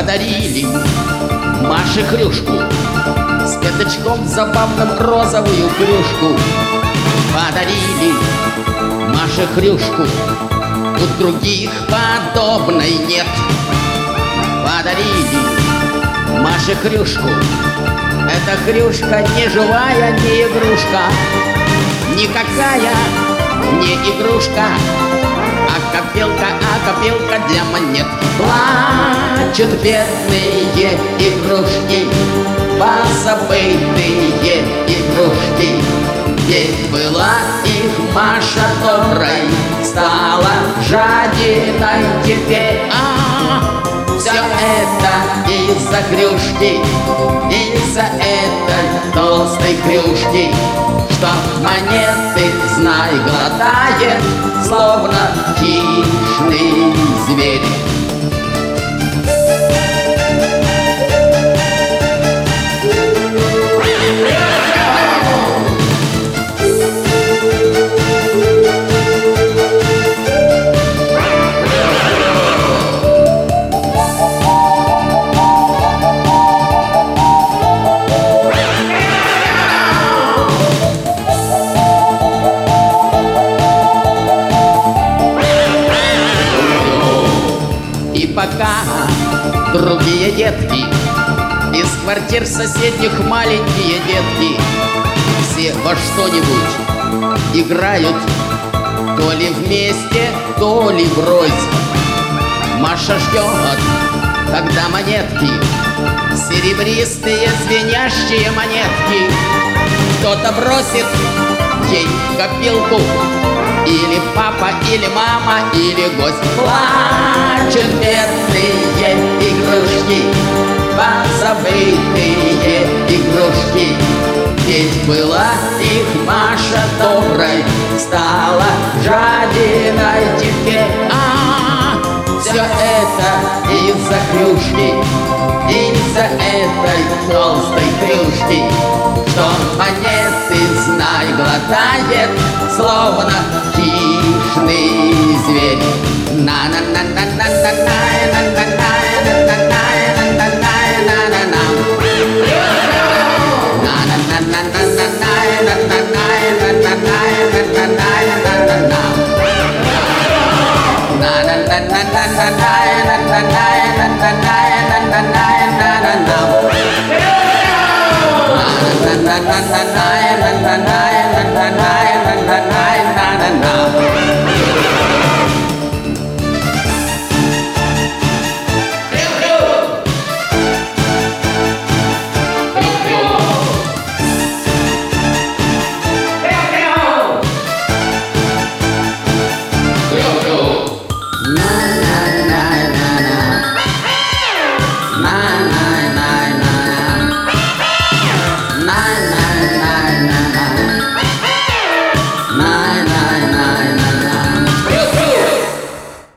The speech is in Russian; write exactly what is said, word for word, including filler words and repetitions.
Подарили Маше хрюшку с пятачком забавным розовую кружку. Подарили Маше хрюшку, у других подобной нет. Подарили Маше хрюшку, эта хрюшка не живая, не игрушка, никакая не игрушка, а копилка, а копилка для монет. Плачут бедные игрушки, позабытые игрушки. Ведь была их Маша доброй, стала жадиной теперь. А, все это из-за хрюшки, из-за этой толстой хрюшки, что монеты, знай, глотает, словно хищный зверь. И пока другие детки из квартир соседних маленькие детки все во что-нибудь играют, то ли вместе, то ли врозь, Маша ждет, когда монетки, серебристые звенящие монетки, кто-то бросит ей копилку, или папа, или мама, или гость. Плачут бедные игрушки, позабытые игрушки. Ведь была их Маша доброй, стала жадиной теперь. А, все это из-за хрюшки, из-за этой толстой хрюшки, что монеты, знай, глотает, словно хищный зверь. на на на на на на на на на на на на на на на. Na na na na